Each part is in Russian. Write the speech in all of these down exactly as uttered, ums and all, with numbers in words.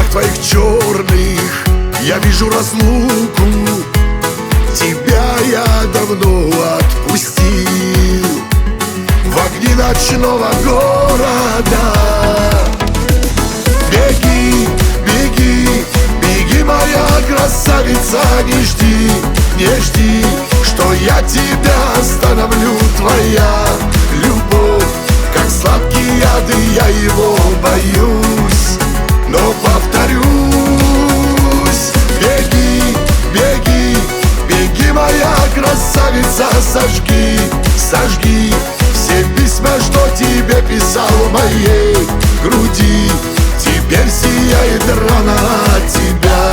твоих черных я вижу разлуку. Тебя я давно отпустил в огни ночного города. Беги, беги, беги, моя красавица, не жди, не жди, что я тебя остановлю. Твоя любовь, как сладкий яд, и я его боюсь, но повторюсь. Беги, беги, беги, моя красавица, сожги, сожги все письма, что тебе писал в моей груди. Теперь сияет рана от тебя.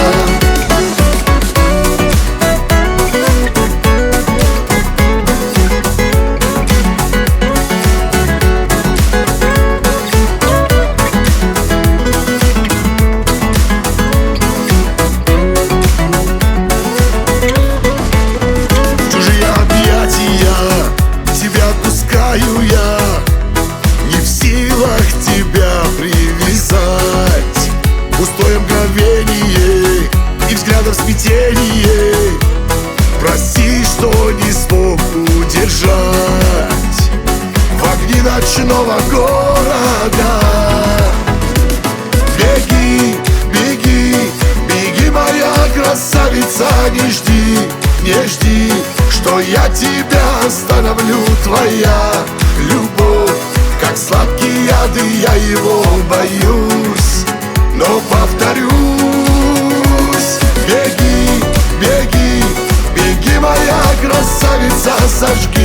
Я не в силах тебя привязать. Пустое мгновение и взглядом смятение. Прости, что не смог удержать в огни ночного города. Беги, беги, беги, моя красавица, не жди, не жди, что я тебя остановлю. Твоя любовь, как сладкий яд, и я его боюсь, но повторюсь. Беги, беги, беги, моя красавица, сожги,